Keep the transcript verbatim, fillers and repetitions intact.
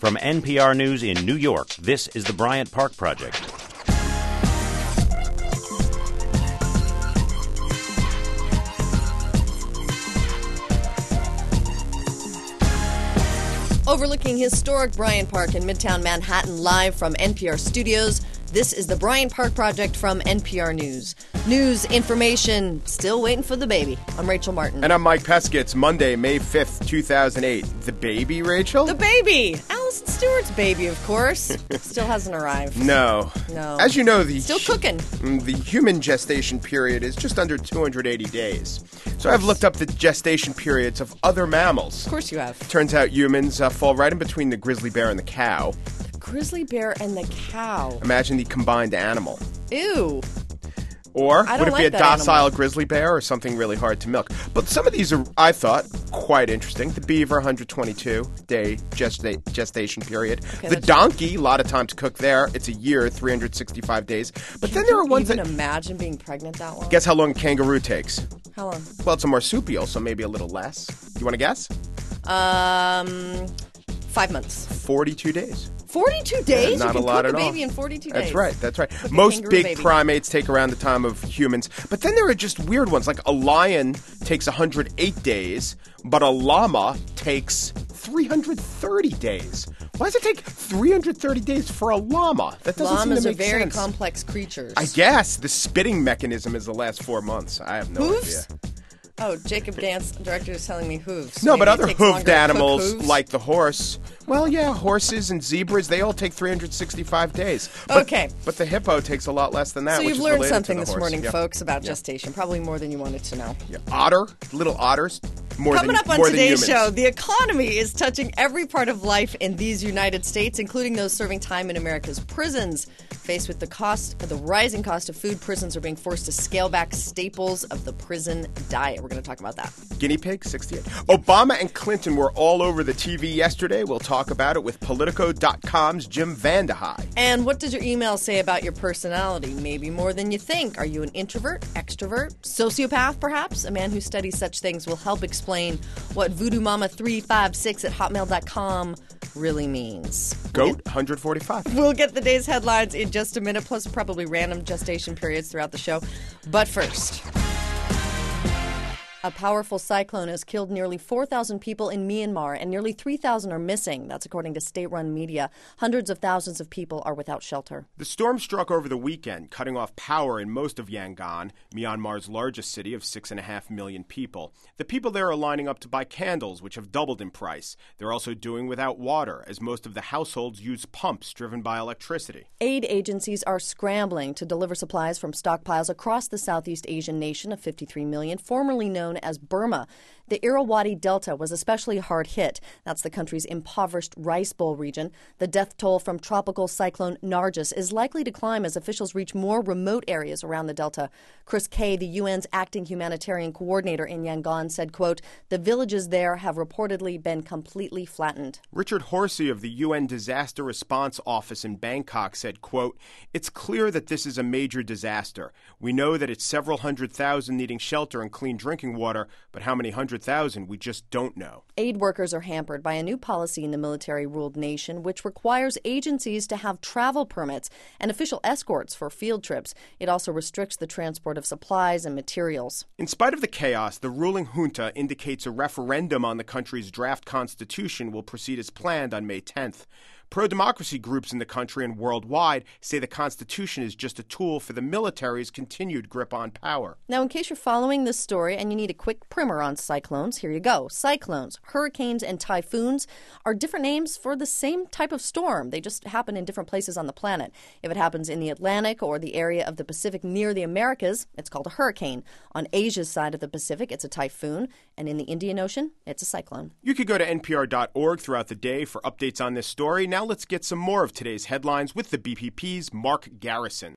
From N P R News in New York, this is the Bryant Park Project. Overlooking historic Bryant Park in Midtown Manhattan, live from N P R studios, this is the Bryant Park Project from N P R News. News, information, still waiting for the baby. I'm Rachel Martin. And I'm Mike Pesca. It's Monday, May fifth, two thousand eight. The baby, Rachel? The baby! Alison Stewart's baby, of course. Still hasn't arrived. No. No. As you know, the Still cooking. The human gestation period is just under two hundred eighty days. So I've looked up the gestation periods of other mammals. Of course you have. Turns out humans uh, fall right in between the grizzly bear and the cow. The grizzly bear and the cow. Imagine the combined animal. Ew. Or I would don't it like be a that docile animal. grizzly bear or something really hard to milk? But some of these are, I thought, quite interesting. The beaver, one hundred twenty-two day gesta- gestation period. Okay, the that's- donkey, a lot of time to cook there. It's a year, three hundred sixty-five days. But then there are ones Can you that... even imagine being pregnant that long? Guess how long a kangaroo takes? How long? Well, it's a marsupial, so maybe a little less. You want to guess? Um, five months. forty-two days. forty-two days? Not you can a lot cook at a all. baby in forty-two That's days. right, that's right. Cook a Most kangaroo big baby. primates take around the time of humans. But then there are just weird ones. Like a lion takes one hundred eight days, but a llama takes three hundred thirty days. Why does it take three hundred thirty days for a llama? That doesn't Llamas seem to are make very sense. complex creatures. I guess the spitting mechanism is the last four months. I have no Hooves? idea. Oh, Jacob Dance, director, is telling me hooves. No, Maybe but it other takes longer hoofed to cook animals hooves? like the horse, well, yeah, horses and zebras, they all take three hundred sixty-five days. But, Okay. But the hippo takes a lot less than that, So which you've is learned related to something the this horse. morning, Yeah. folks, about gestation. Probably more than you wanted to know. Yeah. Otter, little otters, more Coming than up on more than today's humans. show, the economy is touching every part of life in these United States, including those serving time in America's prisons. Faced with the cost, the rising cost of food, prisons are being forced to scale back staples of the prison diet. We're going to talk about that. Guinea pig, sixty-eight. Obama and Clinton were all over the T V yesterday. We'll talk about it with Politico dot com's Jim Vandehei. And what does your email say about your personality? Maybe more than you think. Are you an introvert, extrovert, sociopath, perhaps? A man who studies such things will help explain what voodoo mama three five six at hotmail dot com really means. Goat, one hundred forty-five. We'll get the day's headlines in just a minute, plus probably random gestation periods throughout the show. But first, a powerful cyclone has killed nearly four thousand people in Myanmar, and nearly three thousand are missing. That's according to state-run media. Hundreds of thousands of people are without shelter. The storm struck over the weekend, cutting off power in most of Yangon, Myanmar's largest city of six and a half million people. The people there are lining up to buy candles, which have doubled in price. They're also doing without water, as most of the households use pumps driven by electricity. Aid agencies are scrambling to deliver supplies from stockpiles across the Southeast Asian nation of fifty-three million, formerly known as Burma. The Irrawaddy Delta was especially hard hit. That's the country's impoverished Rice Bowl region. The death toll from tropical cyclone Nargis is likely to climb as officials reach more remote areas around the Delta. Chris Kay, the U N's acting humanitarian coordinator in Yangon, said, quote, "The villages there have reportedly been completely flattened." Richard Horsey of the U N Disaster Response Office in Bangkok said, quote, "It's clear that this is a major disaster. We know that it's several hundred thousand needing shelter and clean drinking water, but how many hundred thousand we just don't know." Aid workers are hampered by a new policy in the military-ruled nation, which requires agencies to have travel permits and official escorts for field trips. It also restricts the transport of supplies and materials. In spite of the chaos, the ruling junta indicates a referendum on the country's draft constitution will proceed as planned on May tenth. Pro-democracy groups in the country and worldwide say the Constitution is just a tool for the military's continued grip on power. Now, in case you're following this story and you need a quick primer on cyclones, here you go. Cyclones, hurricanes, and typhoons are different names for the same type of storm. They just happen in different places on the planet. If it happens in the Atlantic or the area of the Pacific near the Americas, it's called a hurricane. On Asia's side of the Pacific, it's a typhoon. And in the Indian Ocean, it's a cyclone. You could go to N P R dot org throughout the day for updates on this story. Now let's get some more of today's headlines with the B P P's Mark Garrison.